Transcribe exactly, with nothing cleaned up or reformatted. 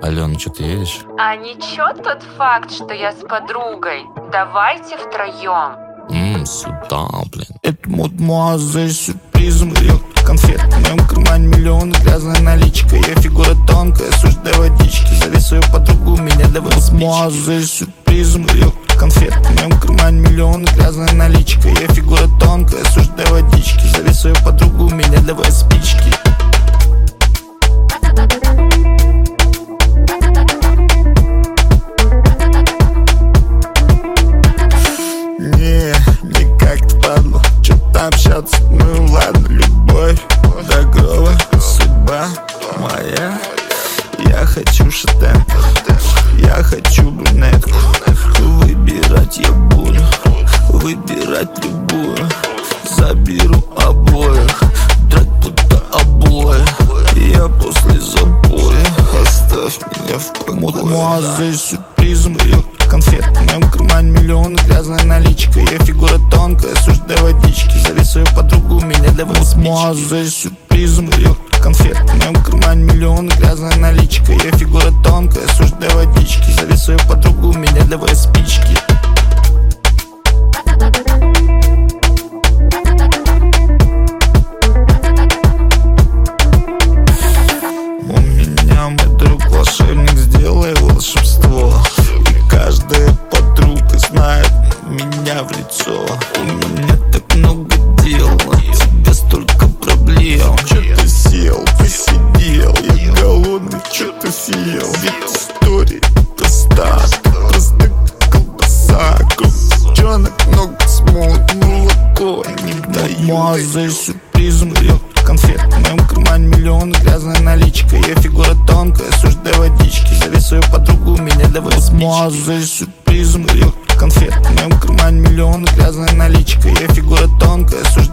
Алена, что ты едешь? А ничего тот факт, что я с подругой. Давайте втроем. Ммм, сюда, блин. Это мадемуазель с сюрпризом. Ее конфет в моем кармане миллион. Грязная наличка, ее фигура тонкая. Сушь до водички, зови свою подругу, меня давай мадемуазель с сюрпризом. Ее конфет в моем кармане миллион. Грязная наличка, ее фигура тонкая. Сушь до водички, зови свою подругу, меня давай спички. Не, не как-то падло, что-то общаться, ну ладно, любовь, Дагрова, судьба моя. Я хочу шатен, я хочу брюнетку. Выбирать я буду, выбирать любую. Заберу обоих, драть будто обои. Я после запоя, оставь меня в покое. Мадемуазель с сюрпризом, ее конфет в моем кармане миллион. Грязная наличка, ее фигура тонкая. Сушь до водички, зови свою подругу, меня давай мадемуазель с сюрпризом. Ее конфет в моем кармане миллион. Грязная наличка, ее фигура тонкая. Сушь до водички, зови свою подругу, меня давай спички. У меня мой друг волшебник, сделай волшебство. И каждая подруга знает меня в лицо. У меня так много дел, от тебя столько проблем. Чё ты сел, посидел, я голодный, чё ты съел? Ведь история проста, просто колбаса. Кружонок много смолот, молоко не дают. Мадемуазель с сюрпризом, ее конфет в моем кармане миллион. Грязная наличка, ее фигура тонкая. Сушь до водички, зови свою подругу, меня давай мадемуазель с сюрпризом. Ее конфет в моем кармане миллион. Грязная наличка, ее фигура тонкая. Сушь